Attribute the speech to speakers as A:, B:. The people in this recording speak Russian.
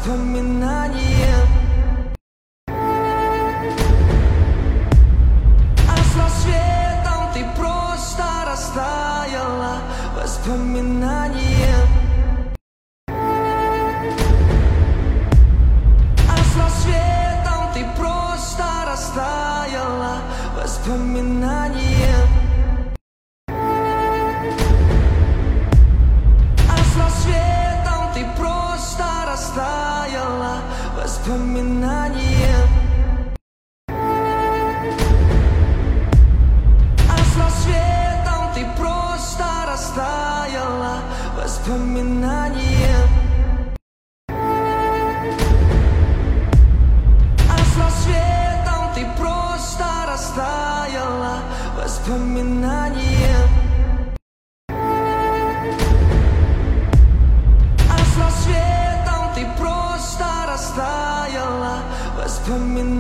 A: воспоминанием. А с рассветом ты просто растаяла воспоминанием. А с рассветом ты просто растаяла воспоминанием. Воспоминанием. А с рассветом ты просто растаяла воспоминанием. А с рассветом ты просто растаяла воспоминанием. А с рассветом ты просто растаяла воспоминанием.